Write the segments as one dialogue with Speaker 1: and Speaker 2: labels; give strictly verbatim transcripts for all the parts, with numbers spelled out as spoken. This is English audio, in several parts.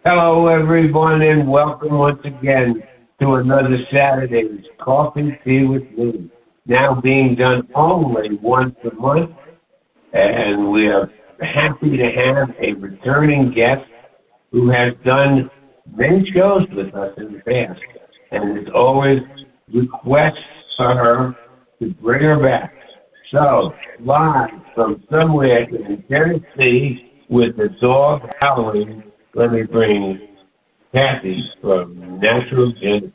Speaker 1: Hello, everyone, and welcome once again to another Saturday's Coffee Tea with Me. Now being done only once a month, and we are happy to have a returning guest who has done many shows with us in the past, and it's always requests for her to bring her back. So, live from somewhere in Tennessee with the dog howling, let me bring Kathy from Natural Genesis.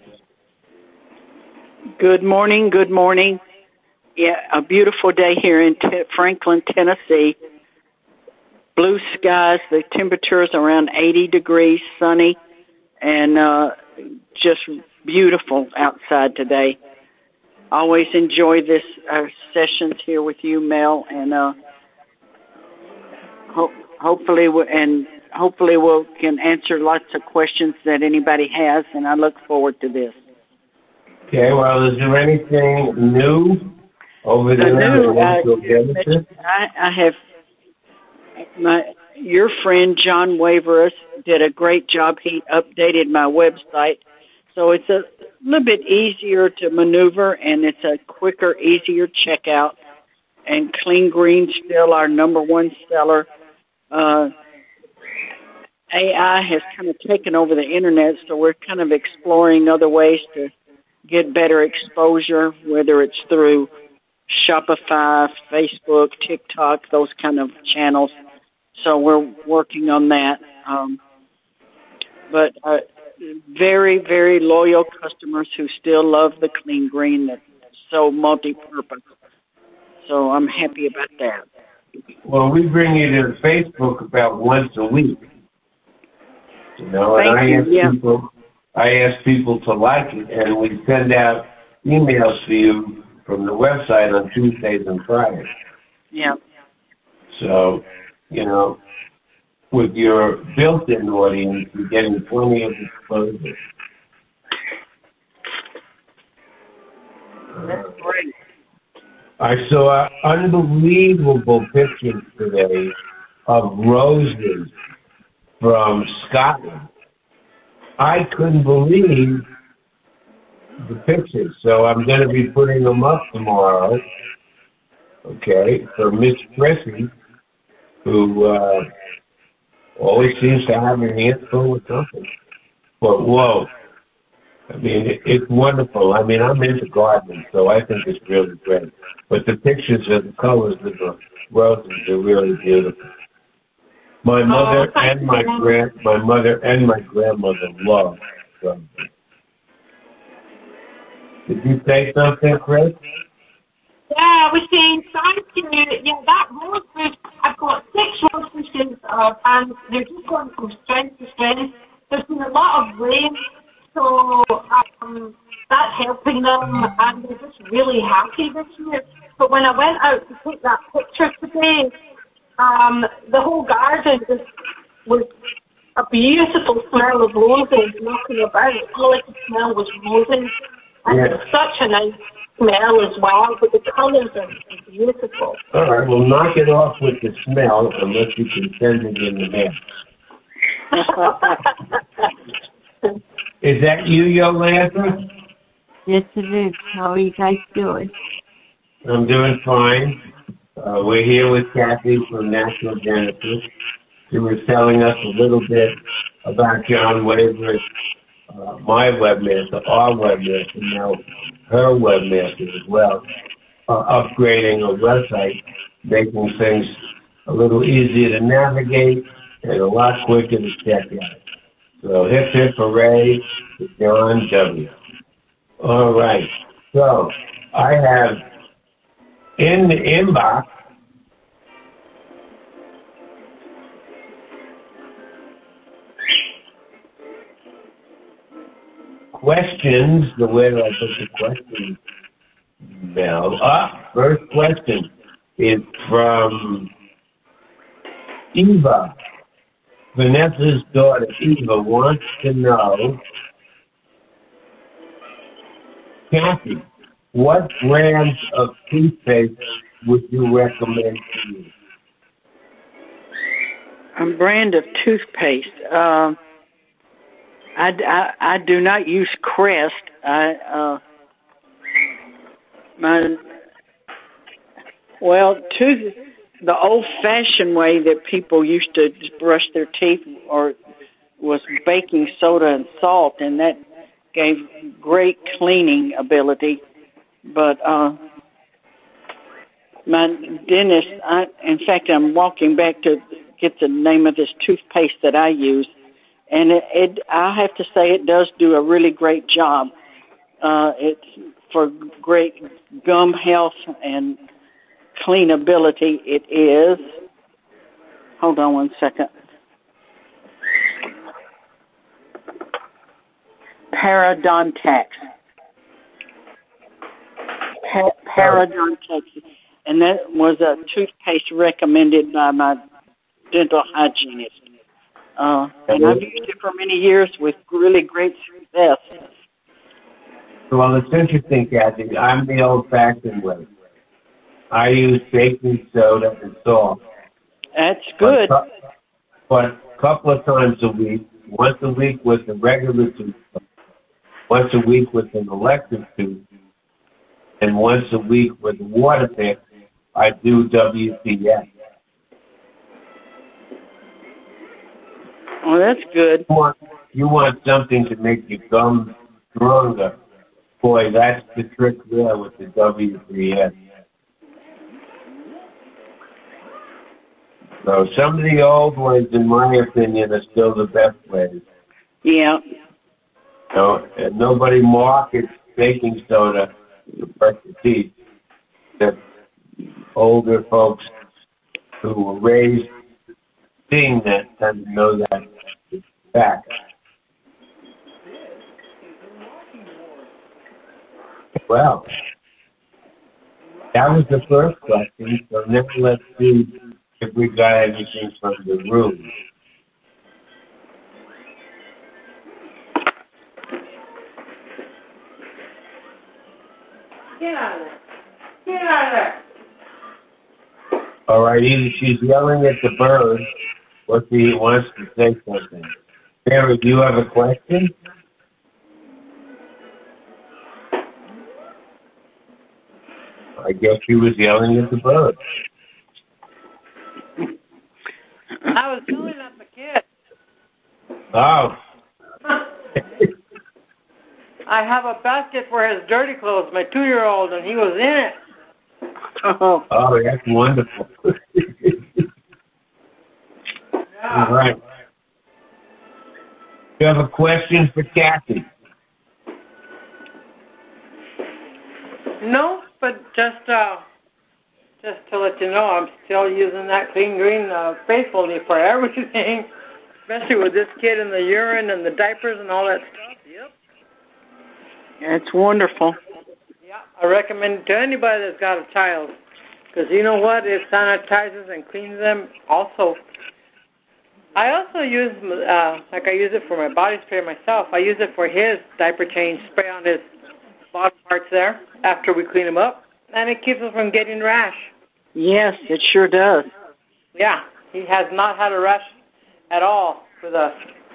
Speaker 2: Good morning, good morning. Yeah, a beautiful day here in T- Franklin, Tennessee. Blue skies, the temperature is around eighty degrees, sunny, and uh, just beautiful outside today. Always enjoy this uh, sessions here with you, Mel, and uh, ho- hopefully we and hopefully we we'll, can answer lots of questions that anybody has, and I look forward to this.
Speaker 1: Okay, well, is there anything new over
Speaker 2: The
Speaker 1: there?
Speaker 2: new, uh, I, I have my your friend John Waverus did a great job. He updated my website, so it's a little bit easier to maneuver, and it's a quicker, easier checkout. And Clean Green still our number one seller. Uh, A I has kind of taken over the internet, so we're kind of exploring other ways to get better exposure, whether it's through Shopify, Facebook, TikTok, those kind of channels. So we're working on that. Um, but uh, very, very loyal customers who still love the Clean Green that's so multi-purpose. So I'm happy about that.
Speaker 1: Well, we bring you to Facebook about once a week. You know,
Speaker 2: Thank
Speaker 1: and I
Speaker 2: you.
Speaker 1: ask
Speaker 2: Yeah.
Speaker 1: people, I ask people to like it, and we send out emails to you from the website on Tuesdays and Fridays.
Speaker 2: Yeah.
Speaker 1: So, you know, with your built-in audience, you're getting plenty of exposure.
Speaker 2: That's great.
Speaker 1: I saw unbelievable pictures today of roses from Scotland. I couldn't believe the pictures, so I'm going to be putting them up tomorrow, okay, for Miss Prissy, who uh, always seems to have her hands full with something. But, whoa, I mean, it, it's wonderful. I mean, I'm into gardening, so I think it's really great. But the pictures of the colors of the roses are really beautiful. My mother
Speaker 3: oh,
Speaker 1: and my grand, my mother and my grandmother love roses. Did you say something, Chris?
Speaker 3: Yeah, I was saying thank you. Yeah, that rose bush, I've got six rose bushes, uh, and they're just going from strength to strength. There's been a lot of rain, so um, that's helping them, and they're just really happy this year. But when I went out to take that picture today, um, the whole garden just was a beautiful smell of roses knocking about. All I could smell was roses. And
Speaker 1: Yeah.
Speaker 3: it's such a nice smell as well, but the colors are beautiful.
Speaker 1: All right, well, knock it off with the smell unless you can send it in the mail. Is that you, Yolanda?
Speaker 4: Yes, it is. How are you guys doing?
Speaker 1: I'm doing fine. Uh, we're here with Kathy from Natural Genesis. She was telling us a little bit about John Waver's, uh, my webmaster, our webmaster, now her webmaster as well, uh, upgrading a website, making things a little easier to navigate and a lot quicker to check out. So hip hip hooray to John W. All right. So I have in the inbox questions. The way that I put the question now. Ah, first question is from Eva. Vanessa's daughter Eva wants to know, Kathy, what brands of toothpaste would you recommend to use?
Speaker 2: A brand of toothpaste. Uh, I, I, I do not use Crest. I uh, my well, to the old-fashioned way that people used to brush their teeth or was baking soda and salt, and that gave great cleaning ability. But uh, my dentist, I, in fact, I'm walking back to get the name of this toothpaste that I use, and it, it I have to say it does do a really great job. Uh, it's for great gum health and cleanability. It is. Hold on one second. Parodontax. Pa- Parodontax. And that was a toothpaste recommended by my dental hygienist. Uh, and I've used it for many years with really great success.
Speaker 1: Well, it's interesting, Kathy. I'm the old-fashioned way. I use baking soda and salt.
Speaker 2: That's good.
Speaker 1: But, but a couple of times a week, once a week with the regular toothpaste, once a week with an electric tooth, and once a week with water pick, I do W C S.
Speaker 2: Oh, that's good.
Speaker 1: You want, you want something to make your gums stronger. Boy, that's the trick there with the W C S. So some of the old ways, in my opinion, are still the best ways.
Speaker 2: Yeah.
Speaker 1: So, and nobody markets baking soda to brush your teeth, except older folks who were raised seeing that tend to know that it's fact. Well, that was the first question, so now let's see if we got anything from the room.
Speaker 3: Get out of there. Get out of there.
Speaker 1: All right, either she's yelling at the bird or she wants to say something. Mary, do you have a question? I guess she was yelling at the bird.
Speaker 3: I was yelling at the kid.
Speaker 1: Oh.
Speaker 3: I have a basket for his dirty clothes, my two-year-old, and he was in it.
Speaker 2: Oh,
Speaker 1: Oh, that's wonderful.
Speaker 3: Yeah.
Speaker 1: All right. You have a question for Kathy?
Speaker 3: No, but just uh, just to let you know, I'm still using that clean green uh, faithfully for everything, especially with this kid and the urine and the diapers and all that stuff. Yep.
Speaker 2: that's wonderful.
Speaker 3: Yeah, I recommend it to anybody that's got a child, because you know what? It sanitizes and cleans them. Also, I also use uh, like I use it for my body spray myself. I use it for his diaper change, spray on his bottom parts there after we clean him up, and it keeps him from getting rash.
Speaker 2: Yes, it sure does.
Speaker 3: Yeah, he has not had a rash at all with us.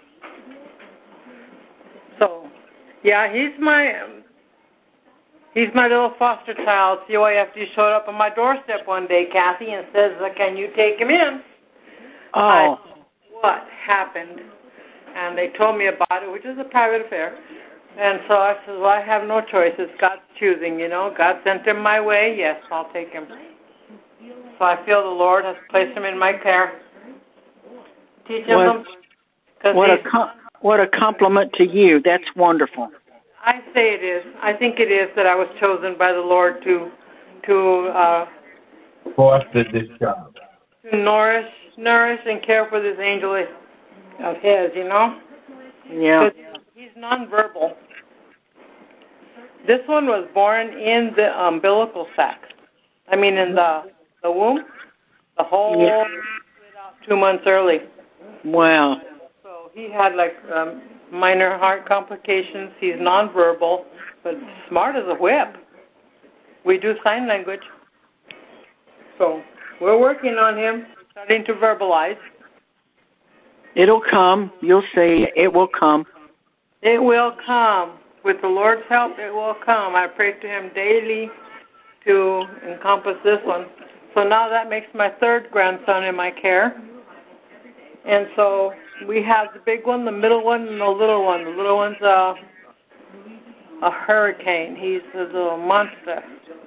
Speaker 3: So, yeah, he's my he's my little foster child. C O A F D showed up on my doorstep one day, Kathy, and says, "Can you take him in?"
Speaker 2: Oh,
Speaker 3: I, what happened? And they told me about it, which is a private affair. And so I said, well, I have no choice. It's God's choosing, you know. God sent him my way. Yes, I'll take him. So I feel the Lord has placed him in my care. Teach him.
Speaker 2: what,
Speaker 3: Them,
Speaker 2: what a com- what a compliment to you. That's wonderful.
Speaker 3: I say it is. I think it is that I was chosen by the Lord to to uh,
Speaker 1: Foster this child.
Speaker 3: to nourish, nourish and care for this angel of his, you know.
Speaker 2: Yeah.
Speaker 3: He's nonverbal. This one was born in the umbilical sac. I mean, in the the womb. The whole
Speaker 2: Yeah.
Speaker 3: split out two months early.
Speaker 2: Wow.
Speaker 3: So he had like um, minor heart complications. He's nonverbal, but smart as a whip. We do sign language. So we're working on him, starting to verbalize.
Speaker 2: It'll come. You'll see. It will come.
Speaker 5: It will come. With the Lord's help, it will come. I pray to Him daily to encompass this one. So now that makes my third grandson in my care. And so we have the big one, the middle one, and the little one. The little one's a, a hurricane. He's a little monster.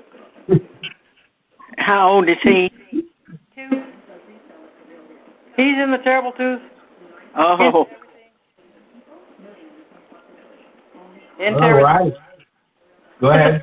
Speaker 2: How old is he?
Speaker 5: Two. He's in the terrible twos.
Speaker 2: Oh.
Speaker 5: In
Speaker 1: All
Speaker 5: terrible.
Speaker 1: right. Go ahead.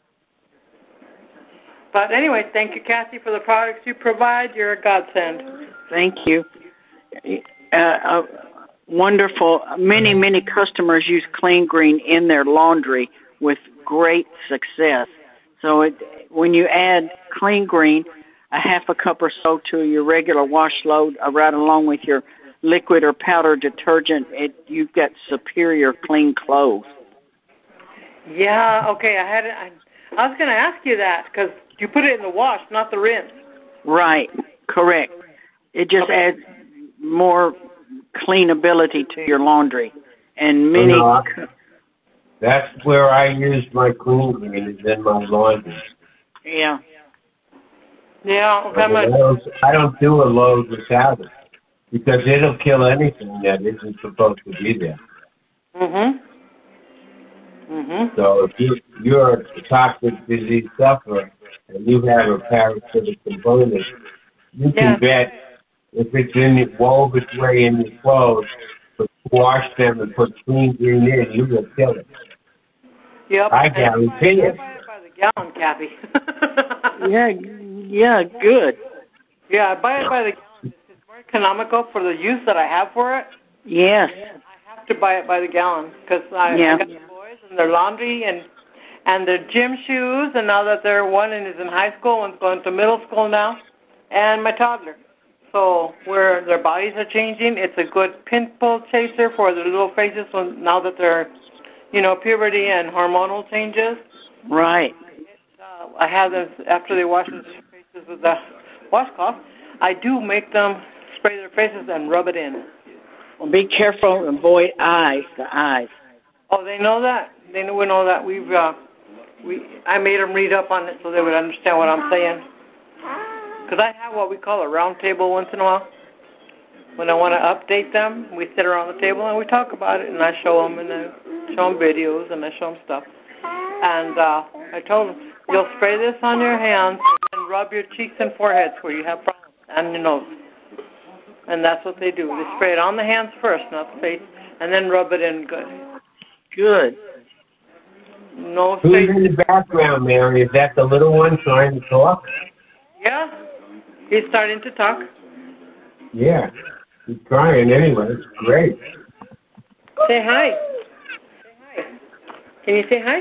Speaker 5: But anyway, thank you, Kathy, for the products you provide. You're a godsend.
Speaker 2: Thank you. Uh, uh, wonderful. Many, many customers use Clean Green in their laundry with great success. So it, when you add Clean Green, a half a cup or so to your regular wash load, uh, right along with your liquid or powder detergent, it, you've got superior clean clothes.
Speaker 5: Yeah, okay. I had. I, I was going to ask you that because you put it in the wash, not the rinse.
Speaker 2: Right. Correct. It just
Speaker 5: Okay.
Speaker 2: adds more cleanability to your laundry. And many...
Speaker 1: No, that's where I use my Clean Green, is in my laundry.
Speaker 2: Yeah.
Speaker 5: Yeah, okay.
Speaker 1: I,
Speaker 5: Much.
Speaker 1: don't, I don't do a load without it, because it'll kill anything that isn't supposed to be there.
Speaker 5: Mhm. Mhm.
Speaker 1: So if you, you're a toxic disease sufferer and you have a parasitic component, you can
Speaker 5: Yeah.
Speaker 1: bet if it's in it, wove its way in your clothes, but wash them and put Clean Green in, you will kill it.
Speaker 5: Yep.
Speaker 1: I
Speaker 5: And
Speaker 1: guarantee
Speaker 5: I
Speaker 1: it.
Speaker 5: buy it by the gallon, Kathy.
Speaker 2: Yeah, yeah, good.
Speaker 5: Yeah, I buy it by the gallon. It's more economical for the use that I have for it.
Speaker 2: Yes.
Speaker 5: I have to buy it by the gallon because I,
Speaker 2: Yeah.
Speaker 5: I got the boys and their laundry and and their gym shoes, and now that they're one is in high school, one's going to middle school now, and my toddler. So where their bodies are changing, it's a good pimple chaser for their little faces when, now that they're, you know, puberty and hormonal changes.
Speaker 2: Right.
Speaker 5: Uh, I have them, after they wash their faces with the washcloth, I do make them spray their faces and rub it in.
Speaker 2: Well, be careful and avoid eyes, the eyes.
Speaker 5: Oh, they know that? They know we know that. We've, uh, we, I made them read up on it so they would understand what I'm saying. Because I have what we call a round table once in a while. When I want to update them, we sit around the table and we talk about it, and I show them, and I show them videos, and I show them stuff. And uh, I told them, you'll spray this on your hands and rub your cheeks and foreheads where you have problems, and your nose. And that's what they do. They spray it on the hands first, not the face, and then rub it in good.
Speaker 2: Good.
Speaker 5: No
Speaker 1: Who's
Speaker 5: face.
Speaker 1: in the background, Mary? Is that the little one trying to talk?
Speaker 5: Yeah, he's starting to talk.
Speaker 1: Yeah. He's crying anyway. It's great.
Speaker 5: Say hi. Say hi. Can you say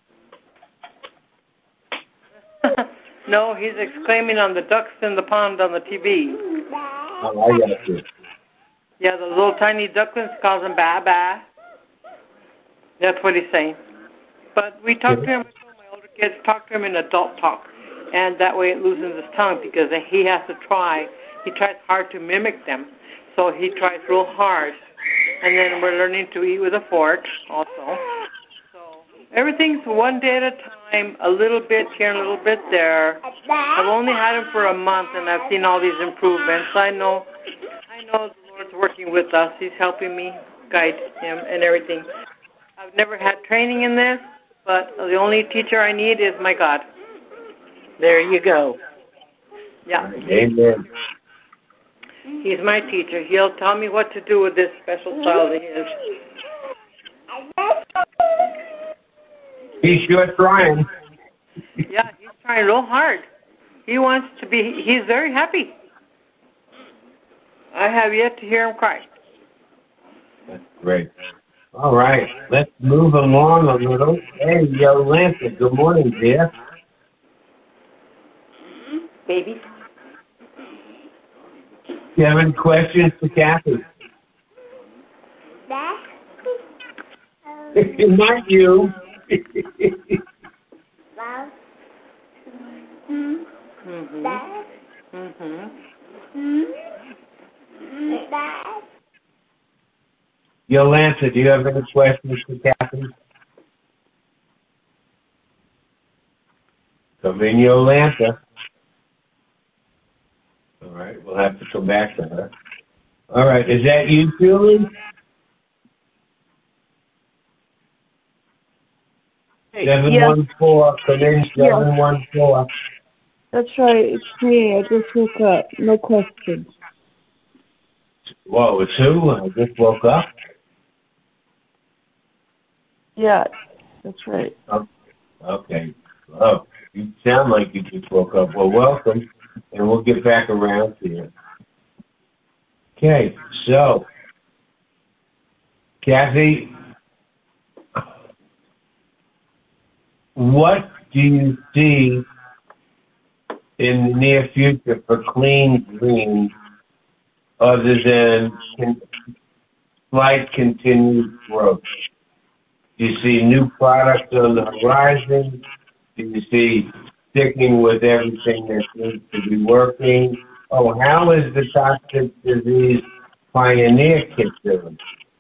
Speaker 5: hi? No, he's exclaiming on the ducks in the pond on the T V.
Speaker 1: Oh, I got you.
Speaker 5: Yeah, the little tiny ducklings calls him ba ba. That's what he's saying. But we talk to him, I told my older kids, talk to him in adult talk. And that way it loosens his tongue because he has to try. He tries hard to mimic them. So he tries real hard. And then we're learning to eat with a fork also. So everything's one day at a time, a little bit here, a little bit there. I've only had him for a month, and I've seen all these improvements. I know, I know the Lord's working with us. He's helping me guide him and everything. I've never had training in this, but the only teacher I need is my God.
Speaker 2: There you go.
Speaker 5: Yeah.
Speaker 1: Amen.
Speaker 5: He's my teacher. He'll tell me what to do with this special child of his.
Speaker 1: He's sure trying.
Speaker 5: Yeah, he's trying real hard. He wants to be, he's very happy. I have yet to hear him cry.
Speaker 1: That's great. All right. Let's move along a little. Hey, Yolanda, good morning, dear.
Speaker 5: Baby.
Speaker 1: Do you have any questions for Kathy? Not you.
Speaker 5: Mm-hmm. Mm-hmm.
Speaker 1: Yolanta, do you have any questions for Kathy? Come in, Yolanta. All right, we'll have to come back to her. All right, is that you, Julie? Seven one four. Come in, seven one four.
Speaker 4: That's right. It's me. I just woke up. No questions.
Speaker 1: Whoa, it's who? I just woke up?
Speaker 4: Yeah, that's right.
Speaker 1: Oh, okay. Oh, you sound like you just woke up. Well, welcome, and we'll get back around to you. Okay, so, Kathy, what do you see in the near future for Clean Green other than con- slight continued growth? Do you see new products on the horizon? Do you see sticking with everything that seems to be working? Oh, how is the toxic disease pioneer kit doing?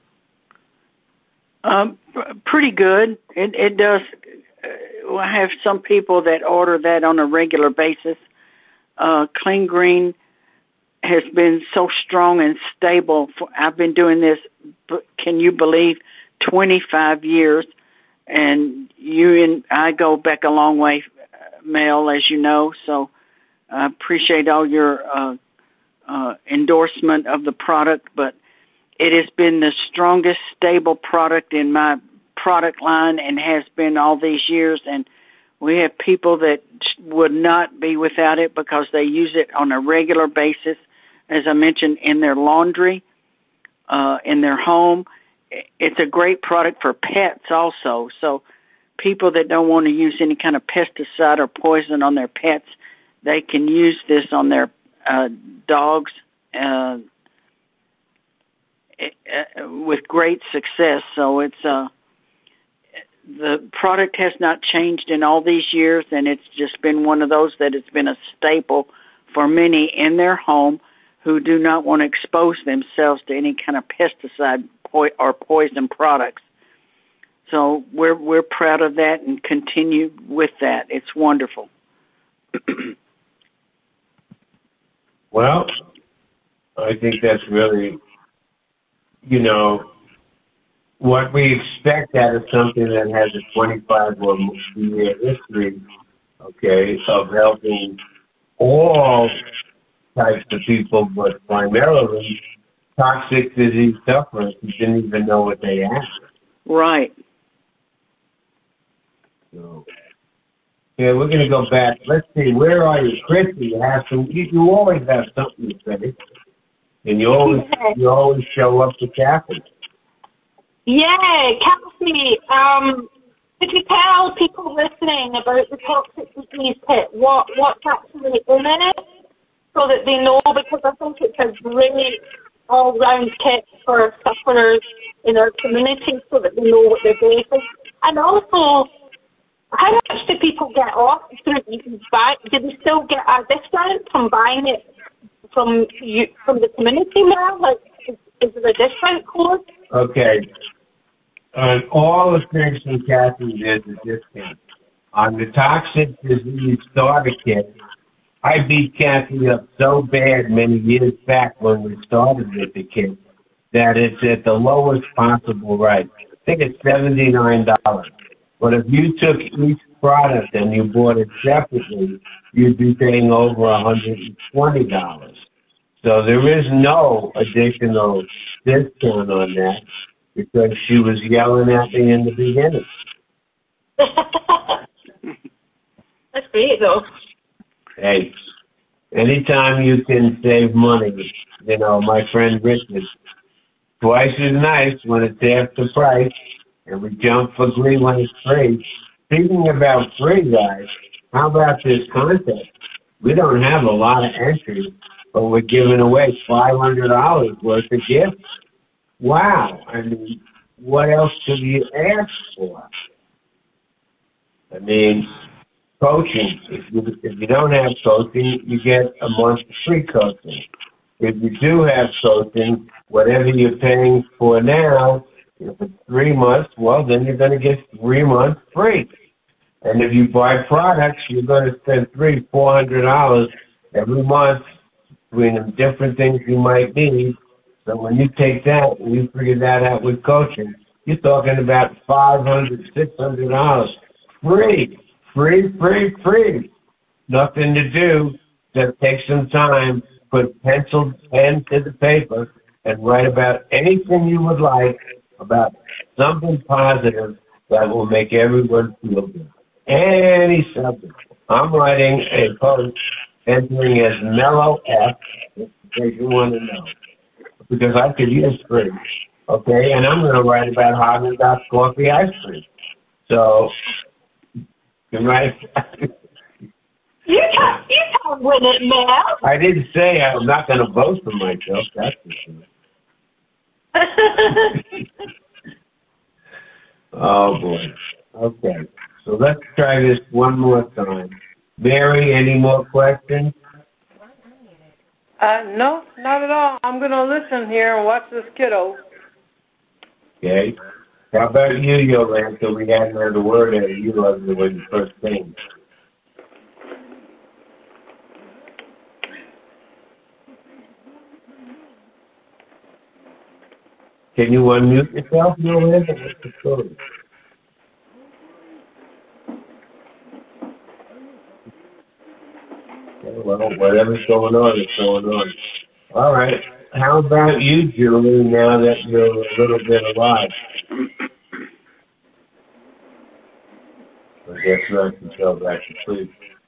Speaker 2: Um, pretty good. It, it does. Uh, I have some people that order that on a regular basis. Uh, Clean Green has been so strong and stable. For, I've been doing this, can you believe, twenty-five years, and you and I go back a long way, Mel, as you know, so I appreciate all your uh, uh, endorsement of the product, but it has been the strongest, stable product in my product line and has been all these years, and we have people that would not be without it because they use it on a regular basis, as I mentioned, in their laundry, uh, in their home. It's a great product for pets also. So people that don't want to use any kind of pesticide or poison on their pets, they can use this on their uh, dogs uh, with great success. So it's uh, the product has not changed in all these years, and it's just been one of those that it's been a staple for many in their home who do not want to expose themselves to any kind of pesticide or poison products. So we're we're proud of that and continue with that. It's wonderful.
Speaker 1: Well, I think that's really, you know, what we expect out of something that has a twenty-five or more year history, okay, of helping all types of people, but primarily toxic disease sufferers who didn't even know what they had.
Speaker 2: Right.
Speaker 1: So, yeah, we're going to go back. Let's see, where are you? Christy, you have some, you, you always have something to say. And you always, you always show up to Kathy.
Speaker 3: Yeah, Kathy, um, could you tell people listening about the toxic disease kit, what, what's actually in it, so that they know, because I think it's a great all-round kit for sufferers in our community so that they know what they're getting. And also, how much do people get off through buy? Do they still get a discount from buying it from you from the community now? Like, is, is there a discount code?
Speaker 1: Okay. On all the things from Kathy, there's a discount. On the toxic disease starter kit, I beat Kathy up so bad many years back when we started with the kit that it's at the lowest possible rate. I think it's seventy-nine dollars. But if you took each product and you bought it separately, you'd be paying over one hundred twenty dollars. So there is no additional discount on that because she was yelling at me in the beginning.
Speaker 3: That's great, though.
Speaker 1: Hey, anytime you can save money, you know, my friend Richard, twice as nice when it's half the price, and we jump for green when it's free. Speaking about free, guys, how about this contest? We don't have a lot of entries, but we're giving away five hundred dollars worth of gifts. Wow. I mean, what else could you ask for? I mean, coaching. If you, if you don't have coaching, you get a month of free coaching. if you do have coaching, whatever you're paying for now, if it's three months, well, then you're going to get three months free. And if you buy products, you're going to spend three, four hundred dollars every month between the different things you might need. So when you take that and you figure that out with coaching, you're talking about five hundred, six hundred dollars free, free, free, free. Nothing to do. Just take some time, put pencil, pen to the paper, and write about anything you would like about something positive that will make everyone feel good. Any subject. I'm writing a post entering as Mellow F, in case you want to know, because I could use free. Okay, and I'm going to write about Haagen-Dazs coffee ice cream. So, you right.
Speaker 3: You can't, you can't win it, Mel.
Speaker 1: I didn't say I'm not going to vote for myself. That's for sure. Oh, boy. Okay. So let's try this one more time. Mary, any more questions?
Speaker 5: Uh, no, not at all. I'm going to listen here and watch this kiddo.
Speaker 1: Okay. How about you, Yolanda? We hadn't heard a word out of you other than when you first came. Can you unmute yourself, Yolanda? What's the story? Well, whatever's going on is going on. All right. How about you, Julie, now that you're a little bit alive? I guess not until back to sleep.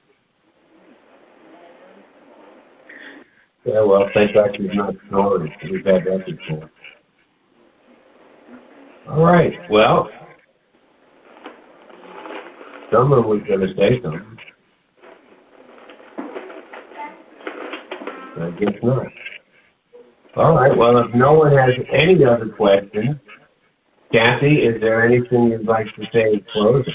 Speaker 1: Yeah, well, thank God she's not snoring. We've had that before. All right. Well, someone was going to say something. I guess not. All right. Well, if no one has any other questions, Kathy, is there anything you'd like to say in closing?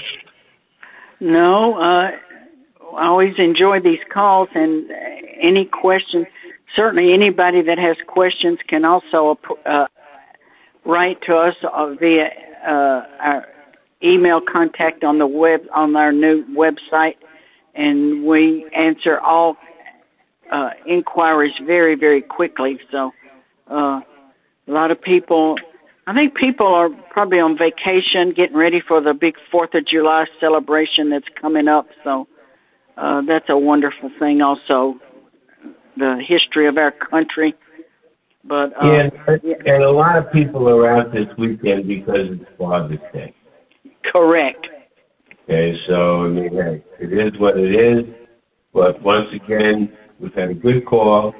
Speaker 2: No. Uh, I always enjoy these calls, and any questions, certainly anybody that has questions can also uh, write to us via uh, our email contact on the web on our new website, and we answer all uh, inquiries very, very quickly. So uh, a lot of people, I think people are probably on vacation, getting ready for the big Fourth of July celebration that's coming up. So uh, that's a wonderful thing. Also, the history of our country. But uh,
Speaker 1: yeah, and a lot of people are out this weekend because it's Father's Day.
Speaker 2: Correct.
Speaker 1: Okay, so I mean, hey, it is what it is. But once again, we've had a good call.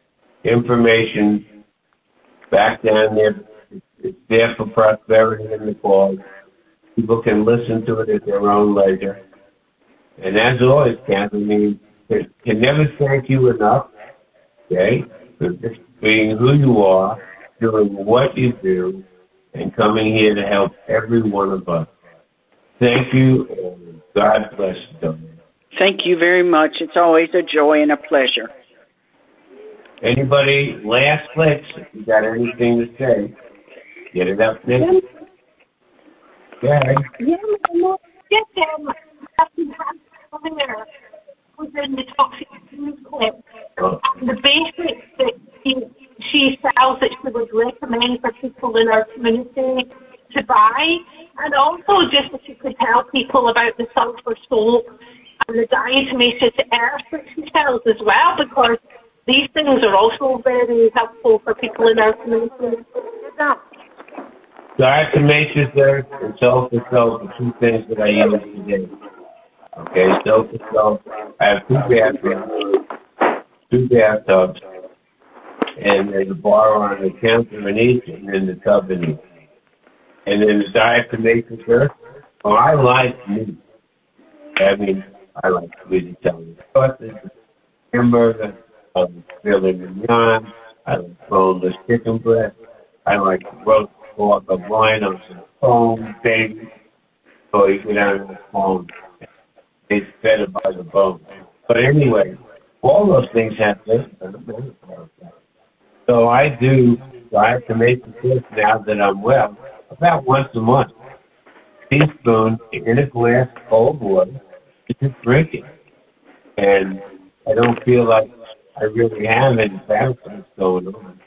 Speaker 1: Information back down there. It's there for prosperity in the call. People can listen to it at their own leisure. And as always, Kathy, I mean, I can never thank you enough. Okay, for just being who you are, doing what you do, and coming here to help every one of us. Thank you, and God bless you.
Speaker 2: Thank you very much. It's always a joy and a pleasure.
Speaker 1: Anybody, last clicks, if you got anything to say, get it up there. Yeah.
Speaker 3: Yeah, yes, um, there was in the toxic clip.
Speaker 1: Oh.
Speaker 3: The basics that she, she sells that she would recommend for people in our community to buy, and also just if you could tell people about the sulfur soap and the diatomaceous earth that she sells as well, because these things are also very helpful for people in our community.
Speaker 1: Diatomaceous earth and sulfur soap are two things that I use today. Okay, sulfur soap. I have two bathrooms, two bathtubs, and there's a bar on the counter in each, and then the tub in each. And then the diatomaceous earth. Oh, I like meat. I mean, I like sweet Italian sausage, hamburger, I like filet mignon, I like boneless chicken breast, I like roast pork or wine on some foam, baby. So you get out of the foam. It's better by the bone. But anyway, all those things have this. So I do try to make the fish now that I'm well about once a month. Teaspoon in a glass of cold water to just drink it. And I don't feel like I really have any parasites going on.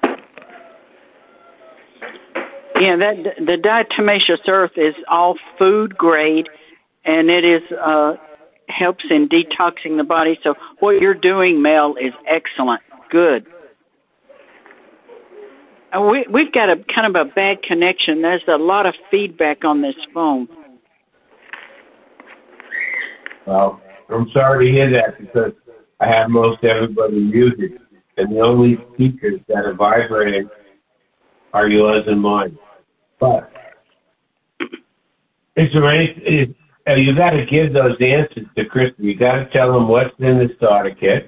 Speaker 2: Yeah, that the diatomaceous earth is all food grade, and it is uh, helps in detoxing the body. So what you're doing, Mel, is excellent. Good. Uh, we we've got a kind of a bad connection. There's a lot of feedback on this phone.
Speaker 1: Well, I'm sorry to hear that because I have most everybody muted, and the only speakers that are vibrating are yours and mine. But is there any? Is, uh, you got to give those answers to Christy. You got to tell them what's in the starter kit.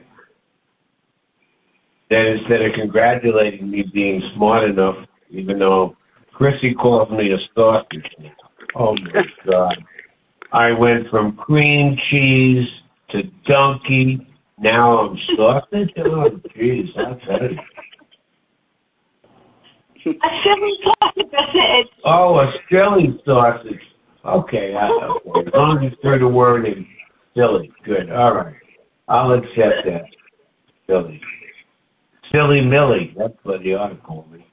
Speaker 1: Then instead of congratulating me being smart enough, even though Chrissy calls me a sausage. Oh my God! I went from cream cheese to donkey. Now I'm sausage. Oh jeez, I'll tell you.
Speaker 3: A silly sausage.
Speaker 1: Oh, a silly sausage. Okay, I, okay. As long as you threw the word in, silly. Good. All right. I'll accept that. Silly. Silly Millie. That's what you ought to call me.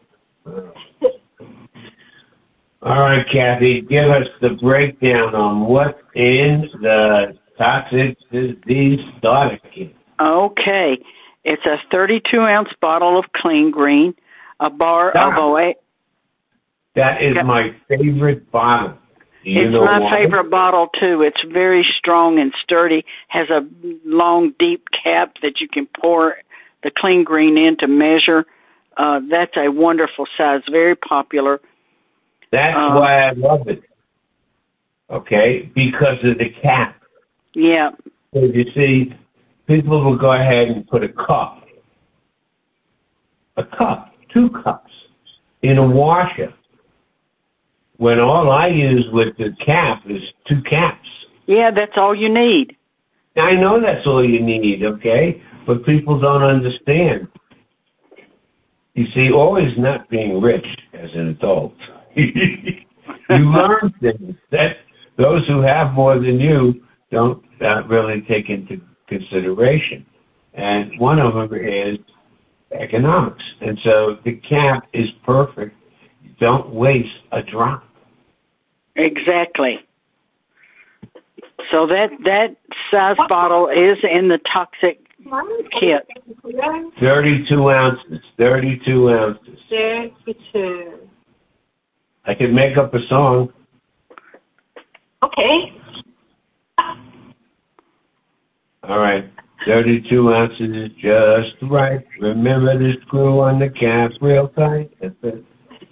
Speaker 1: All right, Kathy, give us the breakdown on what's in the Toxic Disease Starter Kit.
Speaker 2: Okay. It's a thirty-two ounce bottle of Clean Green, a bar
Speaker 1: Stop.
Speaker 2: of O A.
Speaker 1: That is my favorite bottle. Do you
Speaker 2: It's
Speaker 1: know
Speaker 2: my
Speaker 1: why?
Speaker 2: favorite bottle, too. It's very strong and sturdy, has a long, deep cap that you can pour the Clean Green in to measure. Uh, that's a wonderful size, very popular.
Speaker 1: That's
Speaker 2: uh,
Speaker 1: why I love it. Okay? Because of the cap.
Speaker 2: Yeah.
Speaker 1: So you see, people will go ahead and put a cup, a cup, two cups, in a washer, when all I use with the cap is two caps.
Speaker 2: Yeah, that's all you need.
Speaker 1: I know that's all you need, okay? But people don't understand. You see, always not being rich as an adult. You learn things that those who have more than you don't uh, really take into consideration. And one of them is economics. And so the cap is perfect. Don't waste a drop.
Speaker 2: Exactly. So that, that size bottle is in the toxic kit.
Speaker 1: thirty-two ounces. thirty-two ounces.
Speaker 3: thirty-two.
Speaker 1: I could make up a song.
Speaker 3: Okay.
Speaker 1: All right. thirty-two ounces is just right. Remember the screw on the cap real tight. That's it.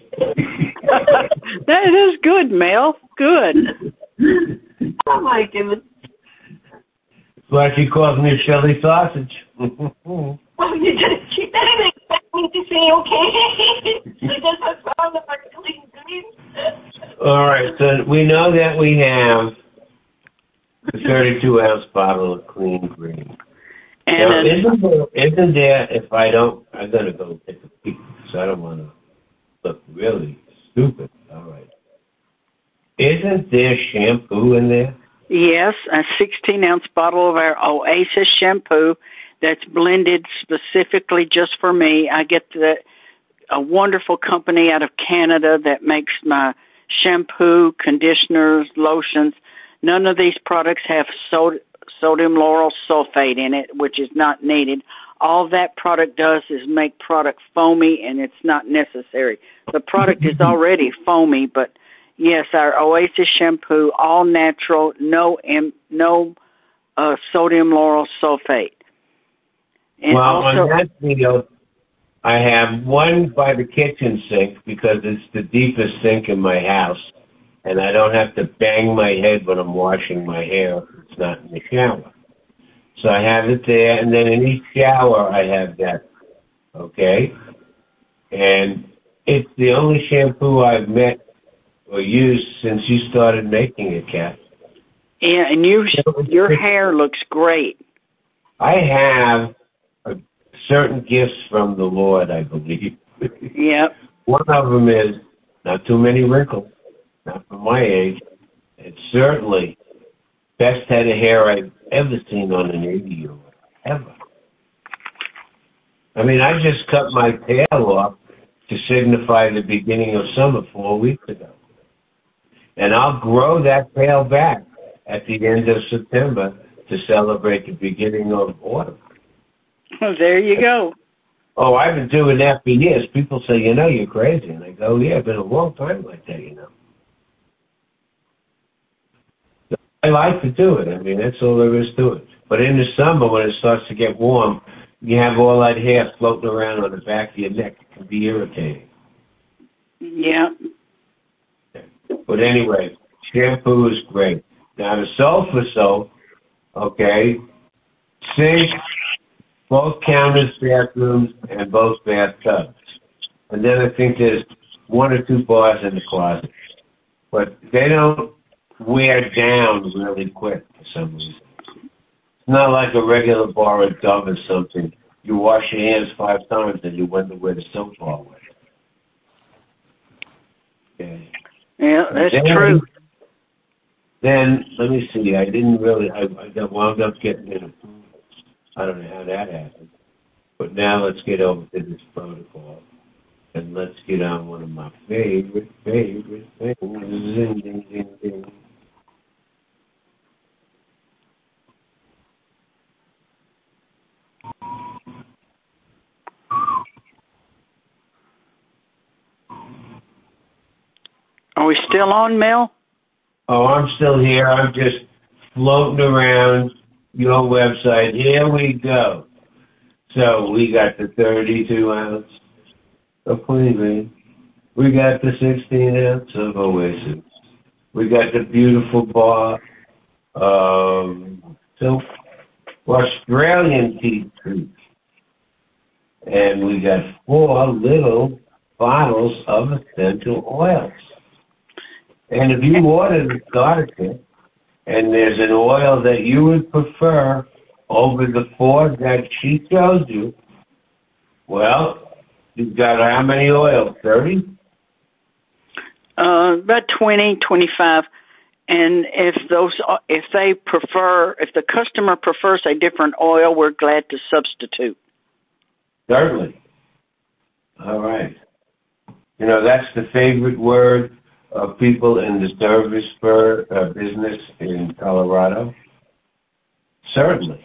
Speaker 2: That is good, Mel. Good.
Speaker 3: Oh, my goodness.
Speaker 1: That's why she calls me Shelly Sausage.
Speaker 3: Well, you didn't, she didn't expect me to say okay. She just has found the Clean Green.
Speaker 1: All right. So we know that we have the thirty-two ounce bottle of Clean Green.
Speaker 2: And
Speaker 1: Now,
Speaker 2: an,
Speaker 1: isn't there, isn't there, if I don't, I'm going to go take a peek because I don't want to look really stupid. All right. Isn't there shampoo in there?
Speaker 2: yes, a sixteen ounce bottle of our Oasis shampoo that's blended specifically just for me. I get the, a wonderful company out of Canada that makes my shampoo, conditioners, lotions. None of these products have sod- sodium lauryl sulfate in it, which is not needed. All that product does is make product foamy, and it's not necessary. The product is already foamy, but yes, our Oasis shampoo, all natural, no M, no uh, sodium lauryl sulfate. And
Speaker 1: well,
Speaker 2: also,
Speaker 1: on that deal, I have one by the kitchen sink because it's the deepest sink in my house, and I don't have to bang my head when I'm washing my hair if it's not in the shower. So I have it there, and then in each shower I have that, okay? And it's the only shampoo I've met or used since you started making it, Kat.
Speaker 2: yeah, and you, your hair looks great.
Speaker 1: I have a certain gifts from the Lord, I believe.
Speaker 2: Yep.
Speaker 1: One of them is not too many wrinkles, not for my age. It's certainly best head of hair I've ever seen on an eighty-year-old, ever. I mean, I just cut my tail off to signify the beginning of summer four weeks ago. And I'll grow that tail back at the end of September to celebrate the beginning of autumn.
Speaker 2: Well, there you go.
Speaker 1: Oh, I've been doing that for years. People say, you know, you're crazy. And I go, yeah, it's been a long time like that, you know. I like to do it. I mean, that's all there is to it. But in the summer, when it starts to get warm, you have all that hair floating around on the back of your neck. It can be irritating.
Speaker 2: Yeah.
Speaker 1: But anyway, shampoo is great. Now, the sulfur soap, okay, sink, both counters, bathrooms, and both bathtubs. And then I think there's one or two bars in the closet. But they don't wear down really quick for some reason. It's not like a regular bar of Dove or something. You wash your hands five times and you wonder where the soap bar went. Okay.
Speaker 2: Yeah, that's
Speaker 1: then,
Speaker 2: true.
Speaker 1: Then, let me see, I didn't really, I, I got wound up getting in a pool. I don't know how that happened. But now let's get over to this protocol. And let's get on one of my favorite, favorite things. Ding, ding, ding, ding.
Speaker 2: Are we still on, Mel?
Speaker 1: Oh, I'm still here. I'm just floating around your website. Here we go. So we got the thirty-two ounce of Clean. We got the sixteen ounce of Oasis. We got the beautiful bar um, so Australian tea tree. And we got four little bottles of essential oils. And if you order the starter kit, and there's an oil that you would prefer over the four that she tells you, well, you've got how many oils? thirty?
Speaker 2: Uh, about twenty, twenty-five. And if those, if they prefer, if the customer prefers a different oil, we're glad to substitute.
Speaker 1: Certainly. All right. You know, that's the favorite word of people in the service for uh, business in Colorado. Certainly.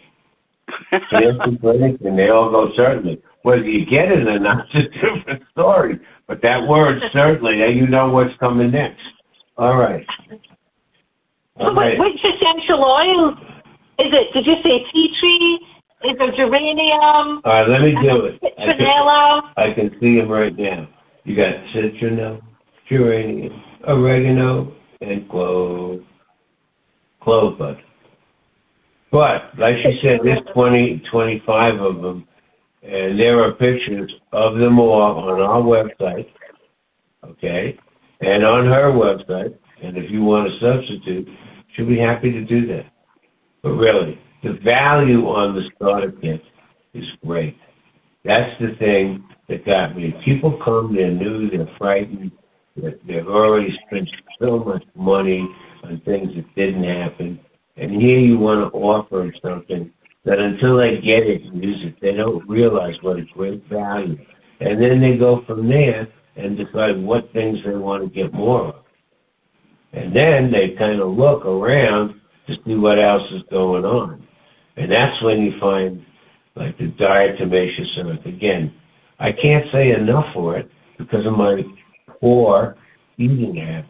Speaker 1: And they all go certainly. Whether you get it or not, it's a different story. But that word certainly, you know what's coming next. All right.
Speaker 3: So right. Which essential oils is it? Did you say tea tree? Is there geranium?
Speaker 1: All right, let me do it.
Speaker 3: Citronella?
Speaker 1: I can, I can see them right now. You got citronella, geranium, oregano, and clove. Clove bud. But, like she said, there's twenty, twenty-five of them, and there are pictures of them all on our website, okay, and on her website, and if you want to substitute, she'll be happy to do that. But really, the value on the starter kit is great. That's the thing that got me. People come, they're new, they're frightened, they're, they've already spent so much money on things that didn't happen, and here you want to offer them something that until they get it and use it, they don't realize what a great value. And then they go from there and decide what things they want to get more of. And then they kind of look around to see what else is going on. And that's when you find, like, the diatomaceous earth. Again, I can't say enough for it because of my poor eating habits.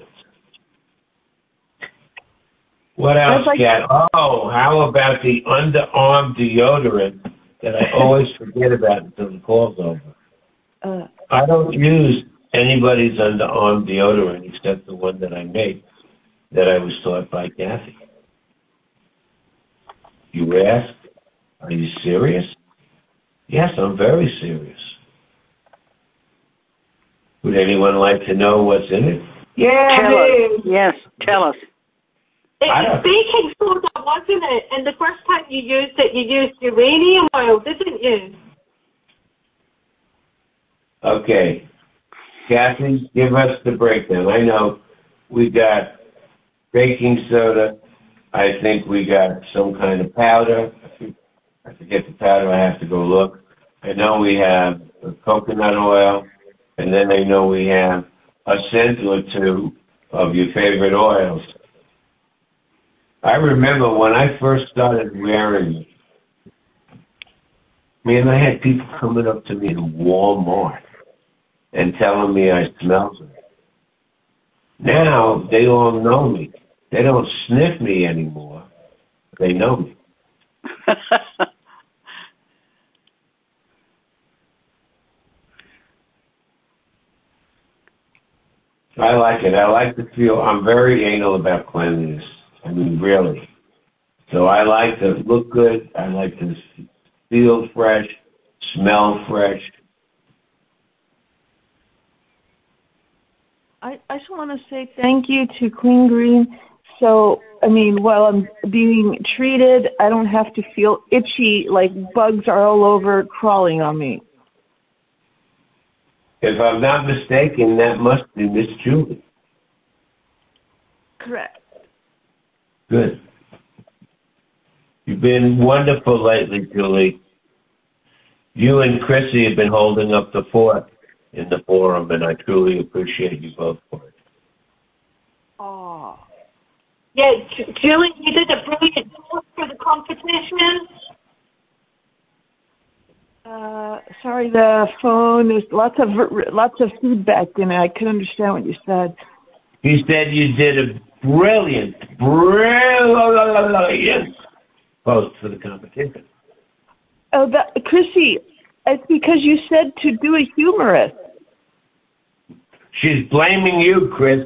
Speaker 1: What else,
Speaker 4: like-
Speaker 1: Kat? Oh, how about the underarm deodorant that I always forget about until the call's over?
Speaker 4: Uh,
Speaker 1: I don't use anybody's underarm deodorant except the one that I make that I was taught by Kathy. You ask, are you serious? Yes, I'm very serious. Would anyone like to know what's in it? Yeah,
Speaker 2: tell us. Yes, tell us.
Speaker 3: It was baking soda, wasn't it? And the first time you used it, you used uranium oil, didn't you?
Speaker 1: Okay. Kathy, give us the breakdown. I know we got baking soda. I think we got some kind of powder. I forget the powder. I have to go look. I know we have coconut oil, and then I know we have a scent or two of your favorite oils. I remember when I first started wearing it, man, I had people coming up to me in Walmart and telling me I smelled it. Now they all know me. They don't sniff me anymore. They know me. I like it. I like to feel, I'm very anal about cleanliness. I mean, really. So I like to look good. I like to feel fresh, smell fresh.
Speaker 4: I, I just want to say thank you to Clean Green. So, I mean, while I'm being treated, I don't have to feel itchy, like bugs are all over crawling on me.
Speaker 1: If I'm not mistaken, that must be Miss Julie.
Speaker 4: Correct.
Speaker 1: Good. You've been wonderful lately, Julie. You and Chrissy have been holding up the fort in the forum, and I truly appreciate you both for it.
Speaker 4: Oh.
Speaker 3: Yeah, Julie, you did a brilliant post for the competition.
Speaker 4: Uh, sorry, the phone. There's lots of lots of feedback in it. I couldn't understand what you said.
Speaker 1: He said you did a brilliant, brilliant post for the competition.
Speaker 4: Oh, that, Chrissy, it's because you said to do a humorist.
Speaker 1: She's blaming you, Chris.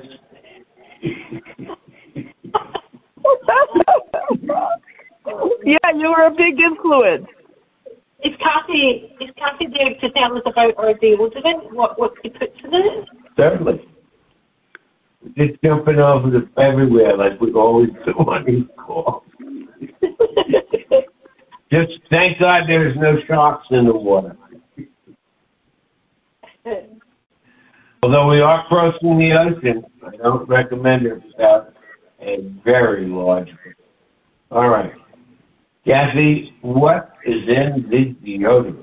Speaker 4: Yeah, you were a big influence.
Speaker 3: Is Kathy, is Kathy there to tell us about our deodorant? What, what she puts in it?
Speaker 1: Certainly. We're just jumping over the everywhere like we always do on these calls. Just thank God there's no sharks in the water. Although we are crossing the ocean, I don't recommend it without a very large boat. All right. Kathy, what is in the deodorant?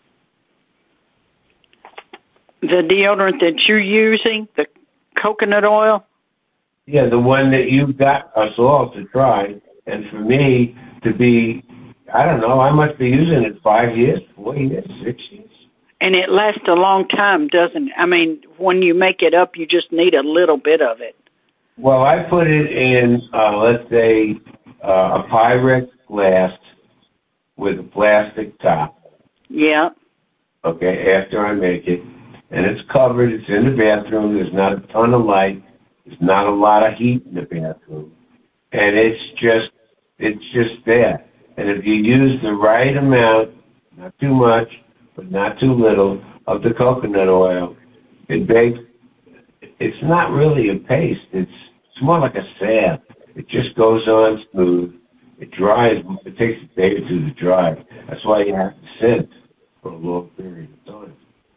Speaker 2: The deodorant that you're using, the coconut oil?
Speaker 1: Yeah, the one that you got us all to try. And for me to be, I don't know, I must be using it five years, four years, six years.
Speaker 2: And it lasts a long time, doesn't it? I mean, when you make it up, you just need a little bit of it.
Speaker 1: Well, I put it in, uh, let's say, uh, a Pyrex glass with a plastic top.
Speaker 2: Yeah.
Speaker 1: Okay, after I make it. And it's covered. It's in the bathroom. There's not a ton of light. There's not a lot of heat in the bathroom. And it's just, it's just there. And if you use the right amount, not too much, but not too little, of the coconut oil, it bakes. It's not really a paste. It's, it's more like a salve. It just goes on smooth. It dries. It takes a day or two to dry. That's why you have to scent for a long period of time.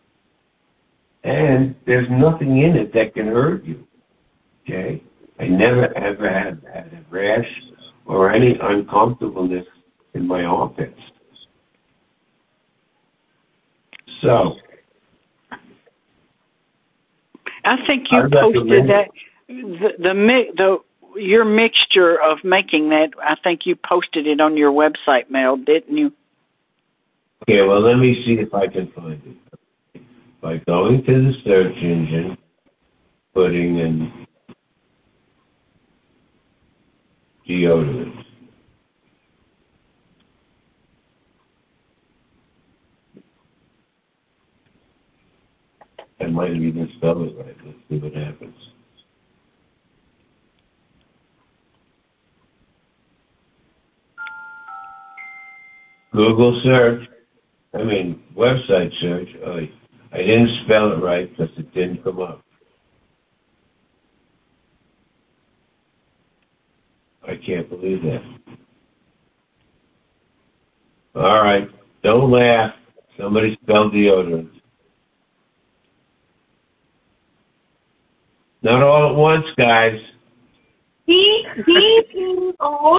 Speaker 1: And there's nothing in it that can hurt you. Okay? I never ever had, had a rash or any uncomfortableness in my armpits. So,
Speaker 2: I think you
Speaker 1: I
Speaker 2: posted that the the, mi- the your mixture of making that. I think you posted it on your website, Mel, didn't you?
Speaker 1: Okay, well, let me see if I can find it. By going to the search engine, putting in deodorant. I might have even spelled it right. Let's see what happens. Google search. I mean, website search. Oh, I didn't spell it right because it didn't come up. I can't believe that. All right. Don't laugh. Somebody spelled deodorant. Not all at once, guys.
Speaker 3: D D E O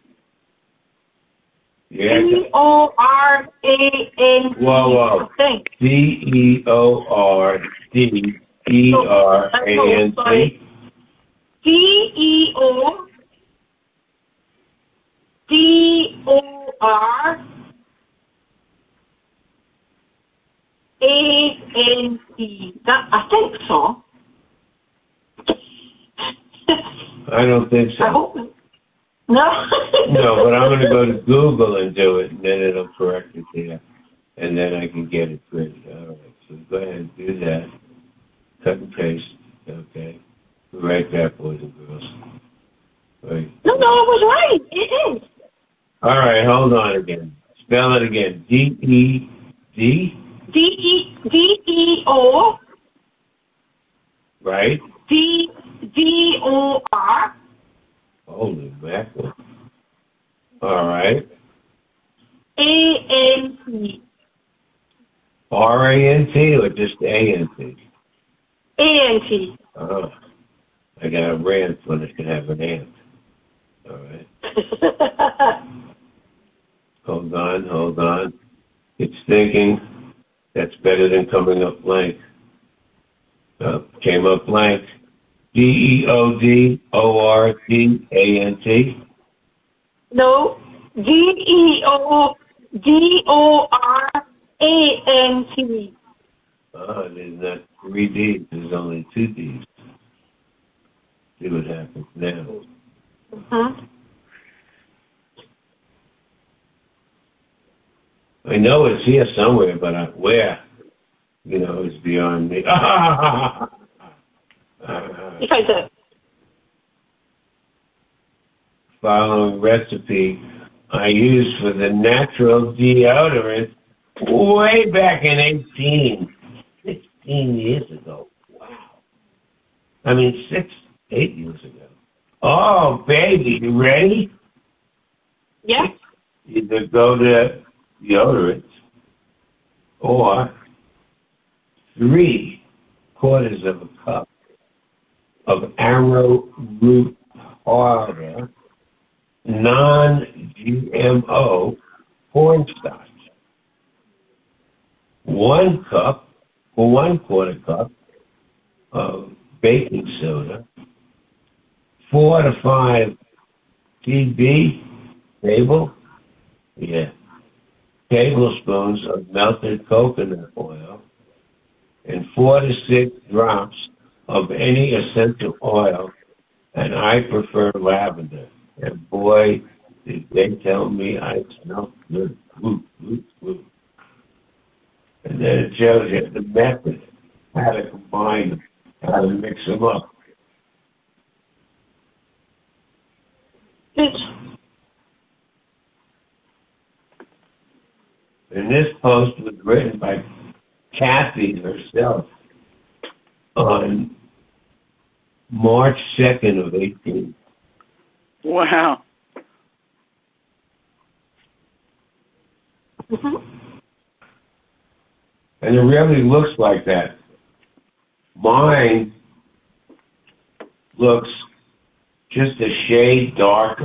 Speaker 1: Yeah.
Speaker 3: D O R A N T.
Speaker 1: Whoa, whoa.
Speaker 3: I think.
Speaker 1: D E O R D E R A N T.
Speaker 3: D E O D O R A N T. That, I think so.
Speaker 1: I don't think so.
Speaker 3: I hope no.
Speaker 1: No, but I'm going to go to Google and do it, and then it'll correct it there, and then I can get it printed. All right, so go ahead and do that. Cut and paste. Okay. Be right back, boys and girls. Right.
Speaker 3: No, no, it was right. It is.
Speaker 1: All right, hold on again. Spell it again. D E D.
Speaker 3: D E D E O.
Speaker 1: Right.
Speaker 3: D D O R.
Speaker 1: Holy mackerel. All right.
Speaker 3: A N T.
Speaker 1: R A N T or just A N T?
Speaker 3: A N T.
Speaker 1: Oh. I got a rant when it can have an ant. All right. Hold on, hold on. It's thinking. That's better than coming up blank. Uh, came up blank. D E O D O R D A N T?
Speaker 3: No. D E O D O R A N T.
Speaker 1: Oh, there's not three D's. There's only two D's. See what happens now.
Speaker 3: Mm-hmm.
Speaker 1: I know it's here somewhere, but I, where? You know, it's beyond me.
Speaker 3: You found it.
Speaker 1: Following recipe I used for the natural deodorant way back in eighteen, sixteen years ago. Wow. I mean, six, eight years ago. Oh, baby, you ready?
Speaker 3: Yes.
Speaker 1: Either go to deodorant or three quarters of a cup of arrowroot powder, non-G M O cornstarch. One cup or one quarter cup of baking soda, four to five T B table, yeah, tablespoons of melted coconut oil, and four to six drops of any essential oil, and I prefer lavender. And boy, did they tell me I smell good. Woo, woo, woo. And then it shows you the method, how to combine them, how to mix them up.
Speaker 3: Good.
Speaker 1: And this post was written by Kathy herself on March second of eighteen.
Speaker 2: Wow.
Speaker 3: Mm-hmm.
Speaker 1: And it really looks like that. Mine looks just a shade darker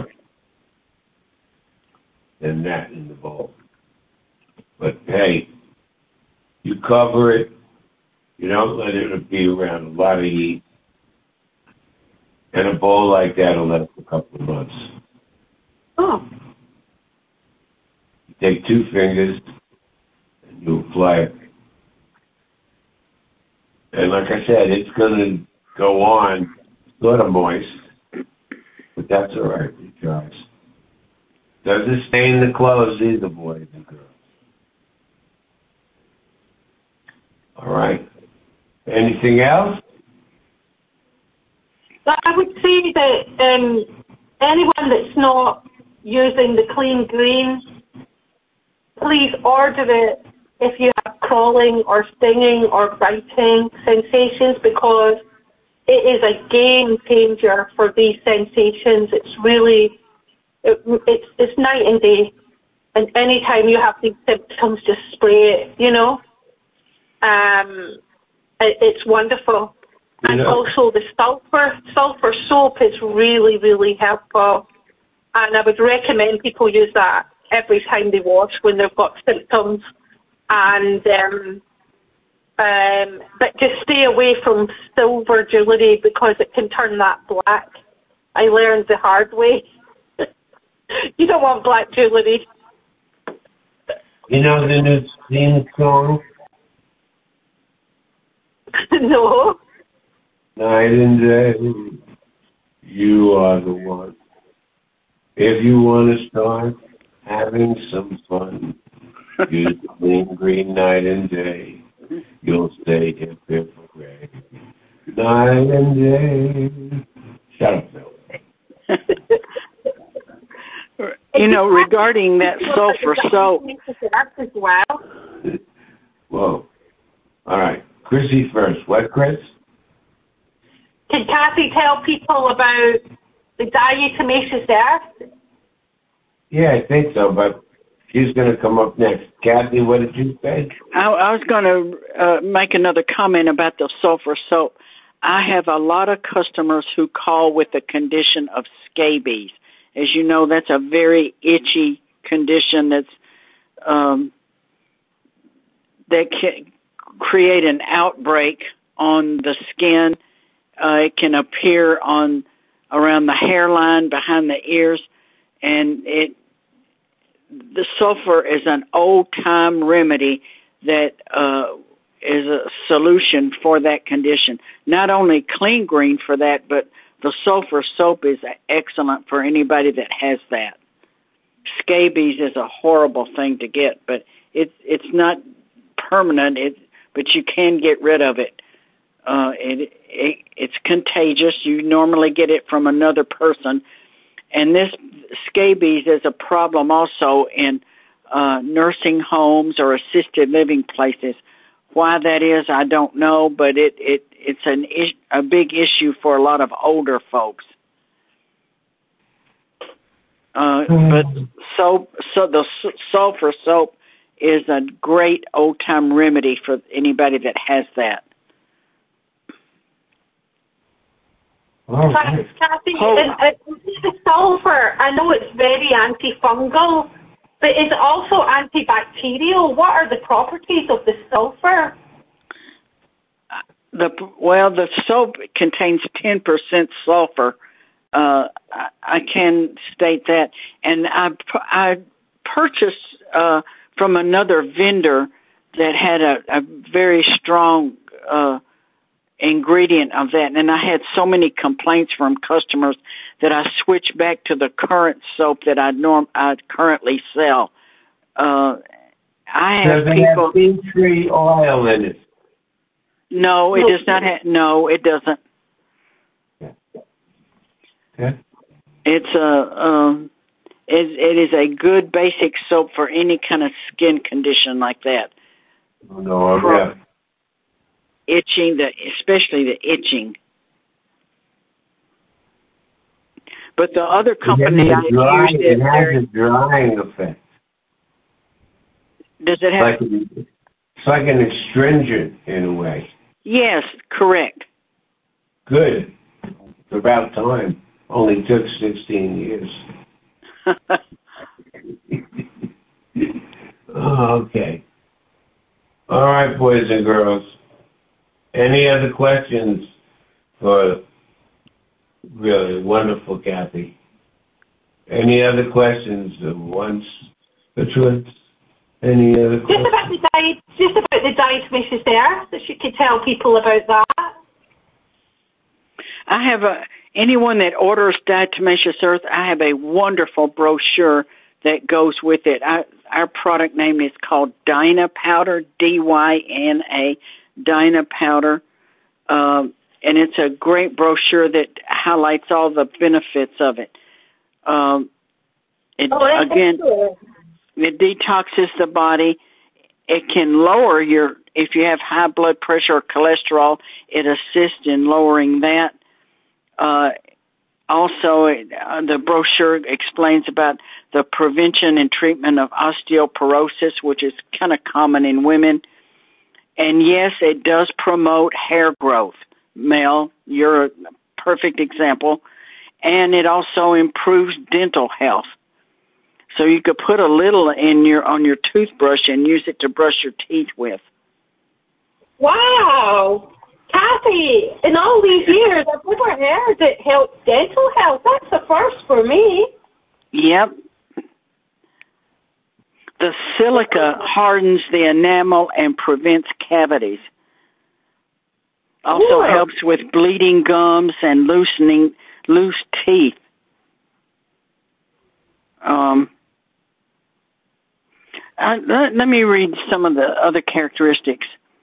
Speaker 1: than that in the bowl. But hey, you cover it, you don't let it be around a lot of heat. And a bowl like that will last a couple of months.
Speaker 3: Oh.
Speaker 1: You take two fingers and you apply it. And like I said, it's going to go on sort of moist, but that's all right. It dries. Doesn't stain the clothes either, boys and girls. All right. Anything else?
Speaker 3: I would say that um, anyone that's not using the Clean Green, please order it if you have crawling or stinging or biting sensations, because it is a game changer for these sensations. It's really, it, it's it's night and day. And anytime you have these symptoms, just spray it, you know. Um, it, it's wonderful. And
Speaker 1: Yeah.
Speaker 3: also the sulfur. Sulfur soap is really, really helpful. And I would recommend people use that every time they wash when they've got symptoms. And um, um, but just stay away from silver jewellery because it can turn that black. I learned the hard way. You don't want black jewellery.
Speaker 1: You know the new theme song?
Speaker 3: No.
Speaker 1: Night and day, you are the one. If you want to start having some fun, use the clean green night and day. You'll stay in purple gray. Night and day. Shut up, Bill.
Speaker 2: You know, regarding that sulfur soap.
Speaker 3: As well.
Speaker 1: Whoa. All right. Chrissy first. What, Chris?
Speaker 3: Can Kathy tell people about the diatomaceous earth?
Speaker 1: Yeah, I think so, but she's going to come up next. Kathy, what did you say?
Speaker 2: I, I was going to uh, make another comment about the sulfur soap. I have a lot of customers who call with the condition of scabies. As you know, that's a very itchy condition that's um, that can create an outbreak on the skin. Uh, it can appear on around the hairline, behind the ears, and it the sulfur is an old-time remedy that uh, is a solution for that condition. Not only Clean Green for that, but the sulfur soap is excellent for anybody that has that. Scabies is a horrible thing to get, but it's it's not permanent. It but you can get rid of it. Uh, it, it it's contagious. You normally get it from another person, and this scabies is a problem also in uh, nursing homes or assisted living places. Why that is, I don't know, but it, it it's an is, a big issue for a lot of older folks. Uh, but soap, so the sulfur soap is a great old time remedy for anybody that has that.
Speaker 1: All right.
Speaker 3: Thanks, Kathy.
Speaker 2: Oh.
Speaker 3: And, uh, the sulfur, I know it's very antifungal, but is it also antibacterial? What are the properties of the sulfur?
Speaker 2: The well, the soap contains ten percent sulfur. Uh, I, I can state that, and I I purchased uh, from another vendor that had a, a very strong uh, ingredient of that, and I had so many complaints from customers that I switched back to the current soap that I norm I currently sell. Uh, I have
Speaker 1: Does it
Speaker 2: people.
Speaker 1: have tea tree oil in it?
Speaker 2: No, it does not have. No, it doesn't.
Speaker 1: Okay.
Speaker 2: It's a. Um, it, it is a good basic soap for any kind of skin condition like that.
Speaker 1: Oh, no,
Speaker 2: From
Speaker 1: okay.
Speaker 2: itching, the especially the itching. But the other company I
Speaker 1: it, dry,
Speaker 2: used,
Speaker 1: it
Speaker 2: it,
Speaker 1: has a drying effect.
Speaker 2: does it have?
Speaker 1: Like an, it's like an astringent in a way.
Speaker 2: Yes, correct.
Speaker 1: Good. It's about time. Only took sixteen years. Oh, okay. All right, boys and girls. Any other questions for really wonderful Kathy? Any other questions of once the truth? Any other
Speaker 3: Just
Speaker 1: questions?
Speaker 3: about the diet, just about the diatomaceous earth, if you could tell people about that.
Speaker 2: I have a anyone that orders diatomaceous earth. I have a wonderful brochure that goes with it. I, our product name is called Dyna Powder, D Y N A, Dyna Powder, um, and it's a great brochure that highlights all the benefits of it. Um, it
Speaker 3: Oh, that's
Speaker 2: again,
Speaker 3: good.
Speaker 2: it detoxes the body. It can lower your if you have high blood pressure or cholesterol. It assists in lowering that. Uh, also, uh, the brochure explains about the prevention and treatment of osteoporosis, which is kind of common in women. And yes, it does promote hair growth. Mel. You're a perfect example. And it also improves dental health. So you could put a little in your on your toothbrush and use it to brush your teeth with.
Speaker 3: Wow! Kathy, in all these years, I've never heard it helps dental health. That's the first for me.
Speaker 2: Yep. The silica hardens the enamel and prevents cavities. Also
Speaker 3: Ooh.
Speaker 2: helps with bleeding gums and loosening loose teeth. Um, uh, let, let me read some of the other characteristics.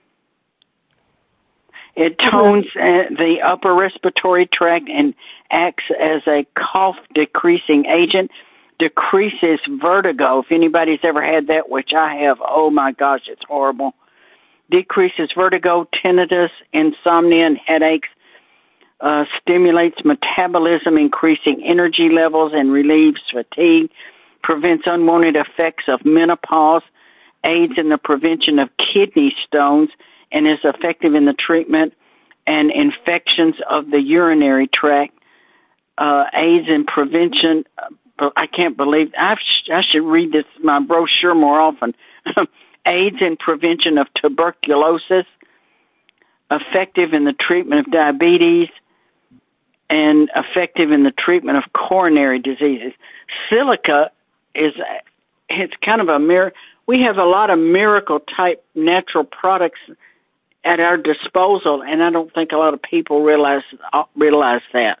Speaker 2: It tones uh, the upper respiratory tract and acts as a cough-decreasing agent, decreases vertigo. If anybody's ever had that, which I have, oh my gosh, it's horrible. Decreases vertigo, tinnitus, insomnia, and headaches. Uh, stimulates metabolism, increasing energy levels, and relieves fatigue. Prevents unwanted effects of menopause. Aids in the prevention of kidney stones, and is effective in the treatment and infections of the urinary tract. Uh, aids in prevention. Uh, I can't believe I sh- I should read this my brochure more often. Aids in prevention of tuberculosis. Effective in the treatment of diabetes, and effective in the treatment of coronary diseases. Silica is it's kind of a mir- we have a lot of miracle type natural products at our disposal, and I don't think a lot of people realize realize that.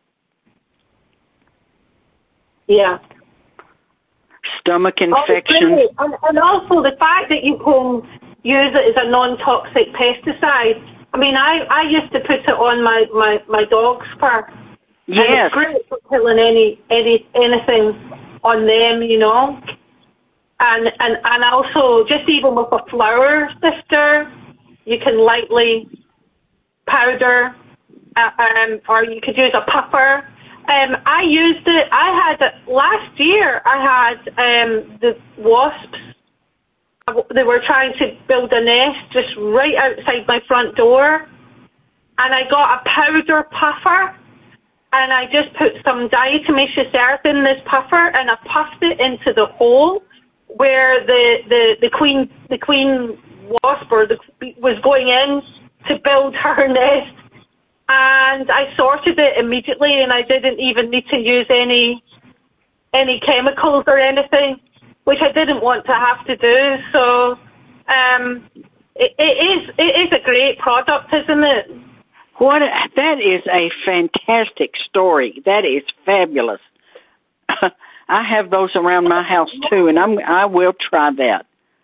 Speaker 3: Yeah.
Speaker 2: Stomach infection.
Speaker 3: Oh, and, and also the fact that you can use it as a non-toxic pesticide. I mean, I, I used to put it on my, my, my dog's fur.
Speaker 2: Yes.
Speaker 3: And it's great for killing any, any anything on them, you know. And, and and also, just even with a flour sifter, you can lightly powder, uh, um, or you could use a puffer. Um, I used it, I had, it last year, I had um, the wasps. They were trying to build a nest just right outside my front door. And I got a powder puffer, and I just put some diatomaceous earth in this puffer, and I puffed it into the hole where the, the, the queen the queen wasp or the, was going in to build her nest. And I sorted it immediately, and I didn't even need to use any any chemicals or anything, which I didn't want to have to do. So um, it, it is it is a great product, isn't it?
Speaker 2: What that is a fantastic story. That is fabulous. I have those around my house too, and I'm I will try that.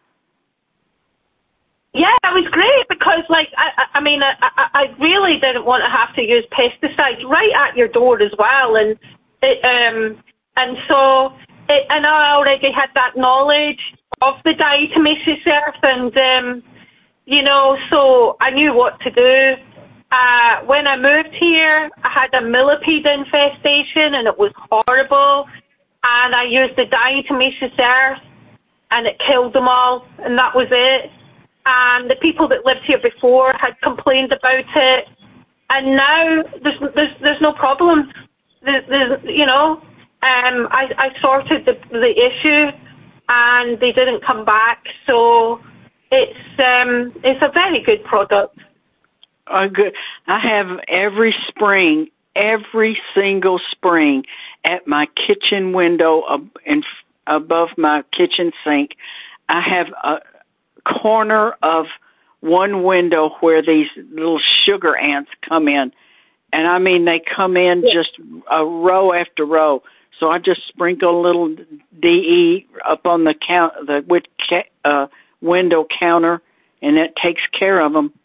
Speaker 3: Yeah, it was great because, like, I, I mean, I, I really didn't want to have to use pesticides right at your door as well, and it, um, and so, it, and I already had that knowledge of the diatomaceous earth, and um, you know, so I knew what to do. Uh, when I moved here, I had a millipede infestation, and it was horrible, and I used the diatomaceous earth, and it killed them all, and that was it. And the people that lived here before had complained about it, and now there's there's there's no problem. There's, there's you know, um, I I sorted the the issue, and they didn't come back. So it's um it's a very good product.
Speaker 2: Uh, good. I have every spring, every single spring, at my kitchen window ab- and above my kitchen sink. I have a corner of one window where these little sugar ants come in, and I mean they come in yeah. just a row after row. So I just sprinkle a little D E up on the count the with uh, window counter, and it takes care of them.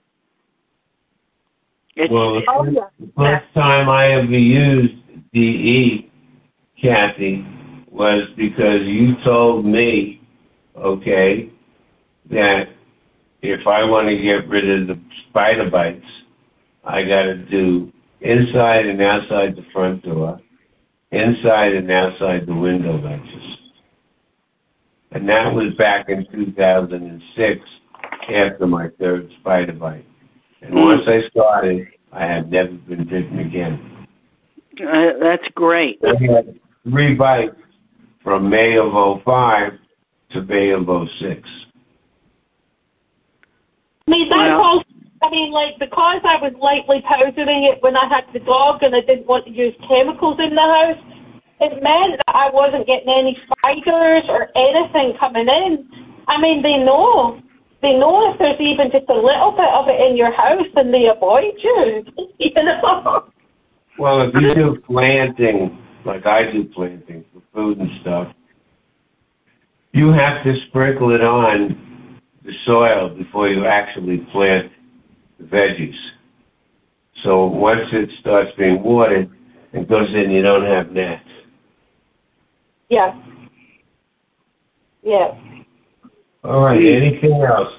Speaker 2: It's,
Speaker 1: well, the
Speaker 3: oh,
Speaker 1: first,
Speaker 3: yeah.
Speaker 1: the first time I ever used D E, Kathy, was because you told me, okay, that if I want to get rid of the spider bites, I got to do inside and outside the front door, inside and outside the window ledges. And that was back in two thousand six, after my third spider bite. And mm. once I started, I have never been bitten again.
Speaker 2: Uh, that's great.
Speaker 1: I had three bites from May of oh five to May of oh six.
Speaker 3: I mean, that's well, all, I mean, like, because I was lightly powdering it when I had the dog and I didn't want to use chemicals in the house, it meant that I wasn't getting any spiders or anything coming in. I mean, they know. They know if there's even just a little bit of it in your house and they avoid you. You know?
Speaker 1: Well, if you do planting, like I do planting for food and stuff, you have to sprinkle it on the soil before you actually plant the veggies. So once it starts being watered and goes in, you don't have gnats.
Speaker 3: Yeah. Yeah.
Speaker 1: All right. Anything else?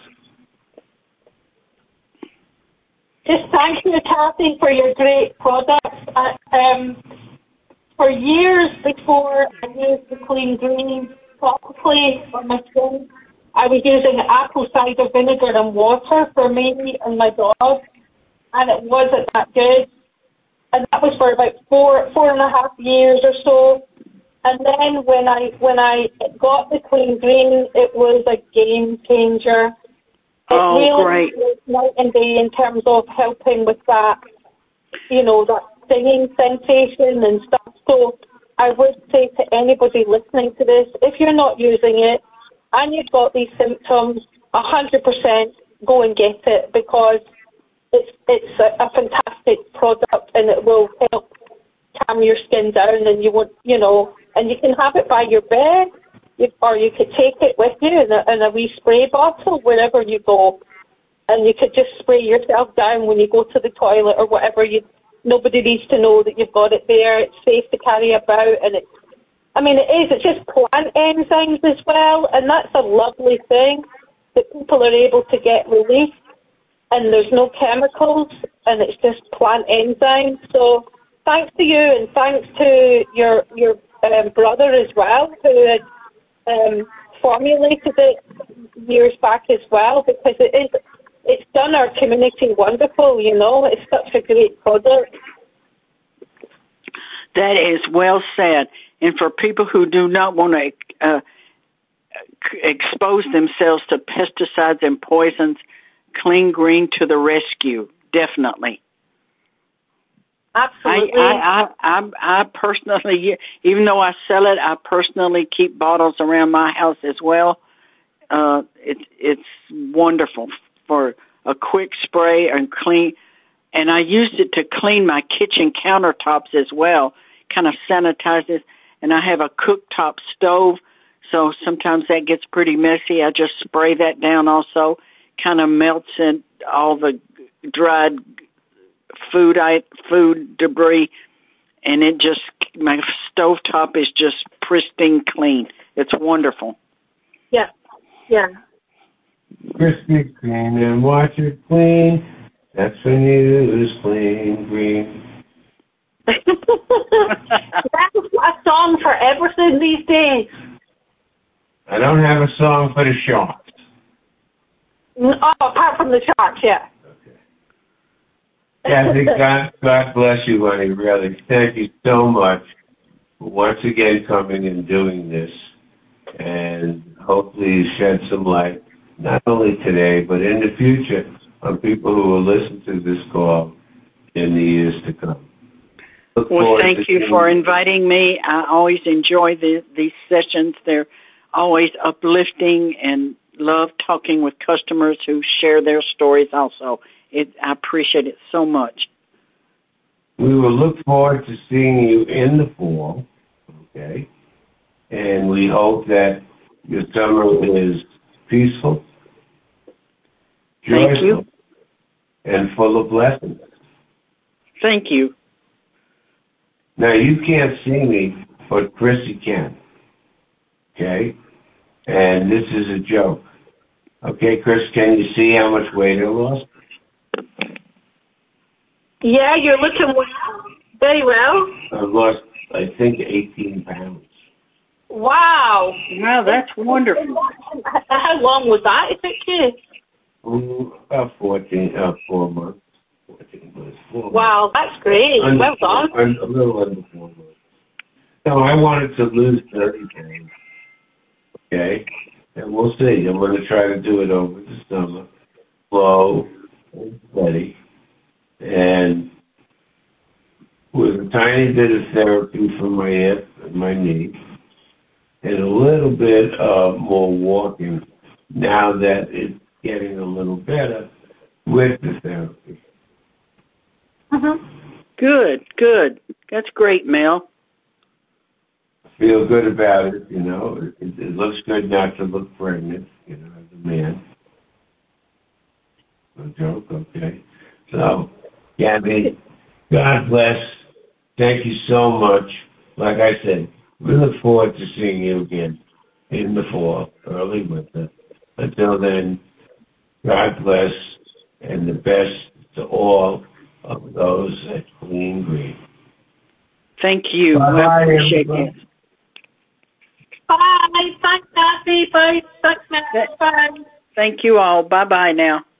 Speaker 3: Just thank you, Kathy, for your great products. Uh, um, for years before I used the Clean Green topically for my skin, I was using apple cider vinegar and water for me and my dog, and it wasn't that good. And that was for about four, four and a half years or so. And then when I when I got the Clean Green, it was a game changer. It
Speaker 2: oh,
Speaker 3: really
Speaker 2: great!
Speaker 3: Was night and day in terms of helping with that, you know, that stinging sensation and stuff. So I would say to anybody listening to this, if you're not using it and you've got these symptoms, a hundred percent go and get it, because it's it's a, a fantastic product and it will help calm your skin down, and you won't, you know, and you can have it by your bed, you, or you could take it with you in a, in a wee spray bottle wherever you go, and you could just spray yourself down when you go to the toilet or whatever. You nobody needs to know that you've got it there. It's safe to carry about, and it's, I mean, it is. It's just plant enzymes as well, and that's a lovely thing that people are able to get relief, and there's no chemicals, and it's just plant enzymes. So thanks to you, and thanks to your your um, brother as well, who had um, formulated it years back as well, because it is it's done our community wonderful. You know, it's such a great product.
Speaker 2: That is well said. And for people who do not want to uh, expose themselves to pesticides and poisons, Clean Green to the rescue, definitely.
Speaker 3: Absolutely.
Speaker 2: I, I, I, I personally, even though I sell it, I personally keep bottles around my house as well. Uh, it's it's wonderful for a quick spray and clean. And I used it to clean my kitchen countertops as well, kind of sanitizes. And I have a cooktop stove, so sometimes that gets pretty messy. I just spray that down also, kind of melts in all the dried food I, food debris, and it just, my stovetop is just pristine clean. It's wonderful.
Speaker 3: Yeah, yeah.
Speaker 1: Crispy clean and wash it clean. That's when you use Clean Green.
Speaker 3: That's a song for everything these days.
Speaker 1: I don't have a song for the sharks.
Speaker 3: Oh, apart from the sharks, yeah.
Speaker 1: Okay. Kathy, God, God bless you, honey, really. Thank you so much for once again coming and doing this. And hopefully you shed some light, not only today, but in the future, on people who will listen to this call in the years to come. Look
Speaker 2: well, thank you for inviting me. I always enjoy the, these sessions. They're always uplifting, and love talking with customers who share their stories also. It, I appreciate it so much.
Speaker 1: We will look forward to seeing you in the fall, okay? And we hope that your summer is peaceful, joyful,
Speaker 2: thank you,
Speaker 1: and full of blessings.
Speaker 2: Thank you.
Speaker 1: Now, you can't see me, but Chrissy can, okay? And this is a joke. Okay, Chris, can you see how much weight I lost?
Speaker 3: Yeah, you're looking well. Very well.
Speaker 1: I've lost, I think, eighteen pounds.
Speaker 3: Wow.
Speaker 2: Wow, that's wonderful.
Speaker 3: How long was that, if it could?
Speaker 1: Mm, about fourteen, uh, four months. fourteen months. Four
Speaker 3: Wow, that's great.
Speaker 1: Under,
Speaker 3: Well done.
Speaker 1: Un, a little under four months. No, I wanted to lose thirty pounds. Okay? And we'll see. I'm going to try to do it over the summer. Slow and steady. And with a tiny bit of therapy for my hip and my knee. And a little bit of more walking now that it's getting a little better with the therapy.
Speaker 3: Mm-hmm.
Speaker 2: Good, good. That's great, Mel.
Speaker 1: Feel good about it, you know. It, it looks good not to look pregnant, you know, as a man. No joke, okay. So, Gabby, God bless. Thank you so much. Like I said, we look forward to seeing you again in the fall, early winter. Until then, God bless and the best to all of those at Clean Green.
Speaker 2: Thank you.
Speaker 1: Bye-bye,
Speaker 2: I appreciate
Speaker 1: everybody.
Speaker 2: it.
Speaker 3: Bye. Thanks, Nancy. Bye. Thanks, Mel. Bye.
Speaker 2: Thank you all. Bye-bye now.